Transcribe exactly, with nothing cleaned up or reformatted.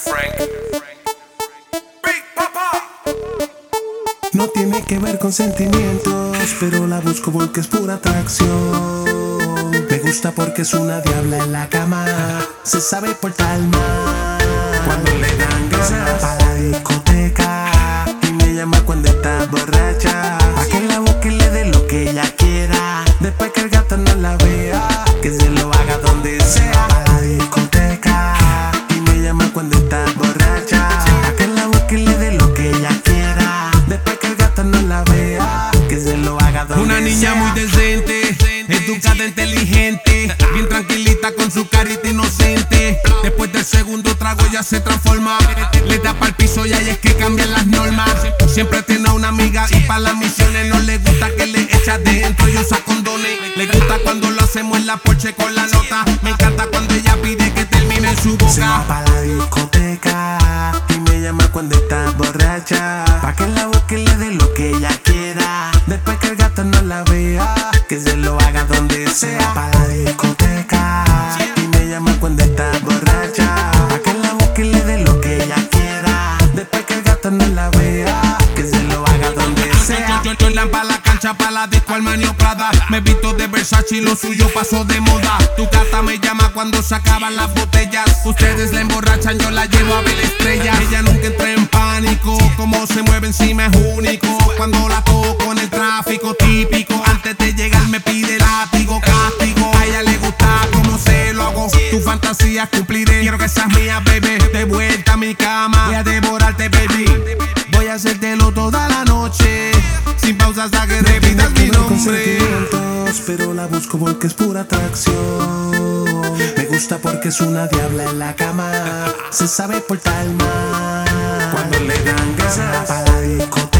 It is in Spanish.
No tiene que ver con sentimientos, pero la busco porque es pura atracción. Me gusta porque es una diabla en la cama, se sabe portar mal. Cuando le dan ganas a la discoteca y me llama cuando está borracha, pa' que la busque y le dé lo que ella quiera. Después que el gato no la vea, que se lo haga donde sea. A la discoteca y me llama cuando está borracha, pa' que la busque y le dé lo que ella quiera. Después que el gato no la vea, que se lo haga donde sea. Una niña muy decente, educada, inteligente, bien tranquilita con su carita inocente. Después del segundo trago ella se transforma, le da pa'l piso y ahí es que cambian las normas. Siempre tiene una amiga y pa' las misiones no le gusta que le echa dentro y usa condones. Le gusta cuando lo hacemos en la Porsche con la nota. Me encanta cuando ella pide que termine en su Se va boca. pa' la discoteca y me llama cuando está borracha, pa' que la busque y le dé lo que ella quiera. Después que el gato no la vea, que se lo haga donde sea. Se va pa' la discoteca y me llama cuando está borracha, pa' que la busque y le dé lo que ella quiera. Después que el gato no la vea, que se lo haga donde sea. Yo, yo, yo pa' la cancha, pa' la disco, Armani Prada. Me visto de Versace y lo suyo pasó de moda. Tu gata me llama cuando se acaban las botellas. Ustedes la emborrachan, yo la llevo a ver estrellas. Ella nunca entra en pánico, como se mueve encima es único. Cuando la toco en el tráfico típico, antes de llegar me pide látigo, castigo. A ella le gusta como se lo hago. Tu fantasía cumpliré, quiero que seas mía, baby. De vuelta a mi cama, voy a devorarte, baby. Voy a hacértelo toda la noche, sin pausa hasta que repitas mi Con nombre. sentimientos, pero la busco porque es pura atracción. Me gusta porque es una diabla en la cama, se sabe portar mal. Cuando le dan ganas pa' la discoteca